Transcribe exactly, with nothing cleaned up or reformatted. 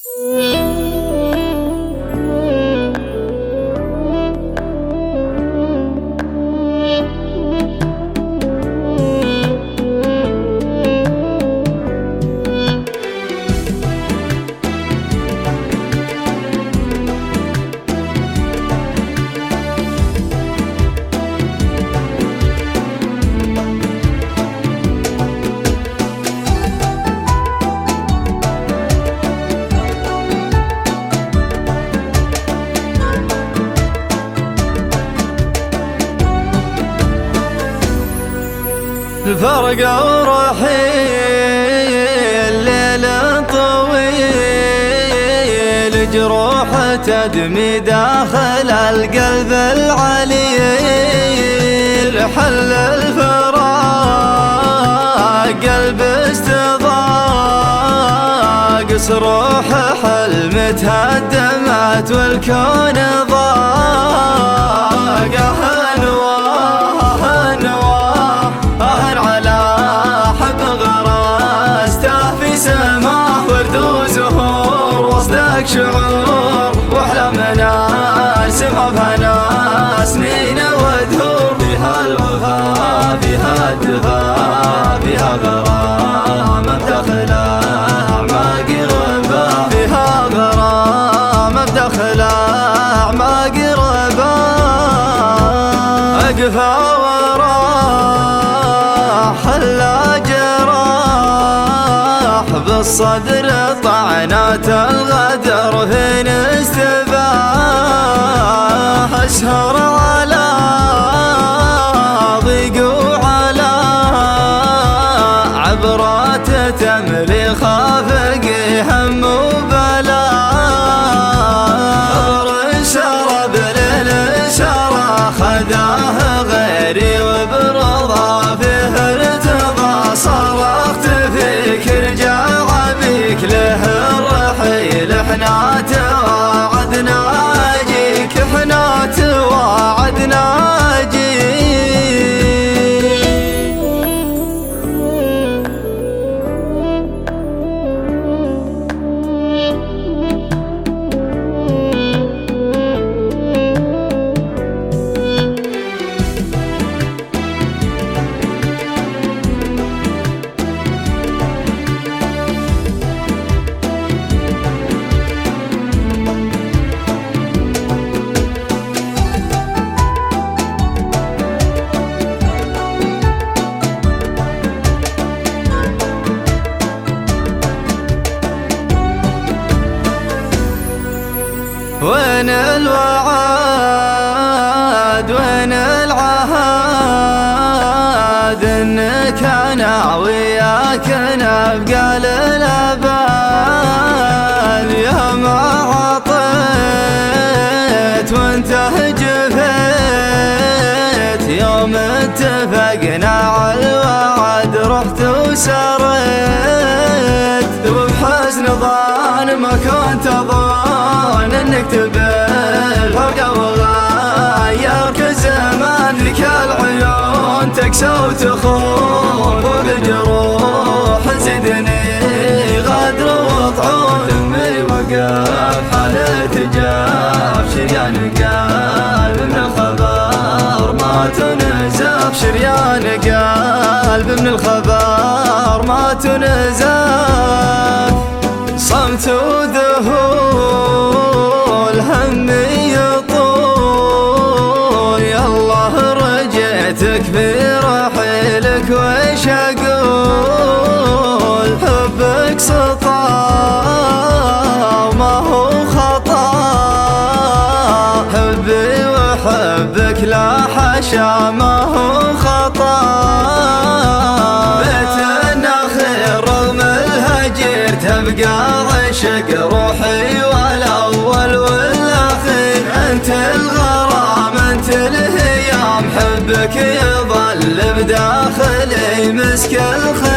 الفرق ورحيل ليل طويل، جروح تدمي داخل القلب العليل. حل الفراق قلب استضاق، صروح حلم تهدمت والكون ضاق. شعور واحلامنا نرسمها بهنا سنين ودهور، فيها الوفا فيها الدفا فيها غرام بداخل أعماق ربا، فيها غرام بداخل أعماق ربا. أقفى وراح حلا جراح بالصدر، طعنات الغدر فين استباح. أسهر على ضيق وعلى عبرات تملي خافق هم وبلاء. خبر شرب للشرى خداه غيري وبرضا فيه ارتضى. صرخت فيك رجع بيك له الرحيل، احنا توعدنا اجيك احنا توعدنا اجيك. وين الوعد وين العهد، انك انا وياك نبقى للابد. يا ما عطيت وانت جفيت، يوم اتفقنا على الوعد رحت وسريت. وبحسن ظن ما كنت اظن انك تبل فوق وغيرك الزمان، ذيك العيون تكسى وتخون فوق الجروح زدني غدر وطعون. امي وقف حالة جاف شريان قلب من الخبر ما تنزف، شريان قلب من الخبر ما تنزف. صمت وذهول همي يطول، يالله رجيتك في رحيلك ويش اقول. حبك سطا وما هو خطا، حبي وحبك لا حشا ما هو خطا. بيت النخيل رغم الهجر تبقى عشق روحي والاول والاخير. انت الغرام انت الهيام، حبك يظل بداخلي مسك الخير.